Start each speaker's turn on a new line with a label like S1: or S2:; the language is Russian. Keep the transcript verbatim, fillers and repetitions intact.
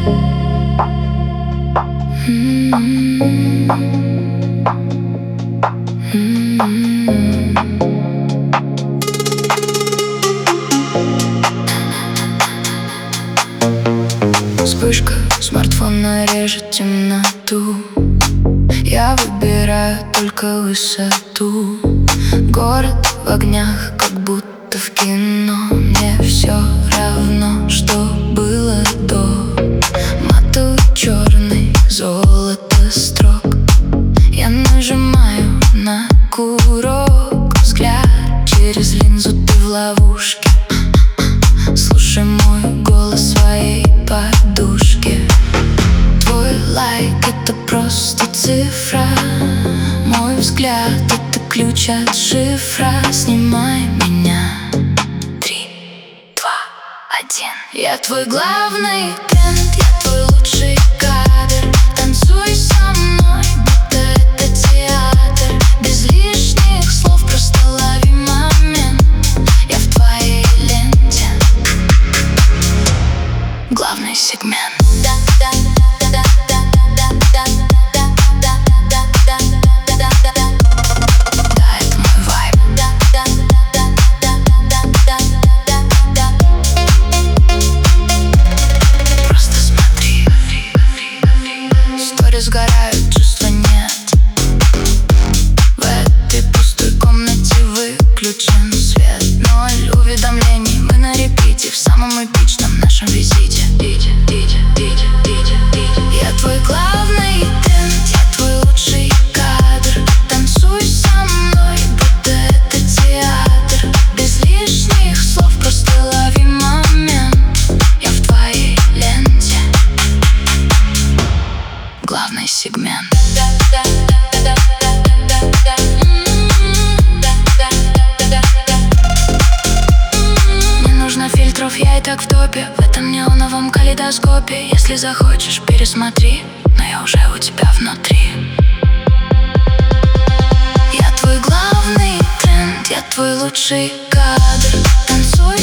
S1: Вспышка смартфона режет темноту. Я выбираю только высоту. Город в огнях, как будто в кино. Мне все равно, что было до. Матовый черный, золото строк. Я нажимаю на курок. Взгляд через линзу, ты в ловушке. Слушай мой голос в своей подушке. Твой лайк — это просто цифра. Мой взгляд — это ключ от шифра. Снимай меня. Три, два, один. Я твой главный тренд, я твой лучший кадр. Танцуй со мной, будто это театр. Без лишних слов, просто лови момент. Я в твоей ленте. Главный сегмент. Сгорают, чувства нет. В этой пустой комнате выключен свет. Ноль уведомлений, мы на репите. В самом эпичном нашем визите. Я твой главный тренд, я твой лучший кадр. Танцуй со мной, будто это театр. Без лишних слов, просто лови момент. Я в твоей ленте. Главный сегмент. Не нужно фильтров, я и так в топе. В этом неоновом калейдоскопе. Если захочешь, пересмотри, но я уже у тебя внутри. Я твой главный тренд, я твой лучший кадр. Танцуй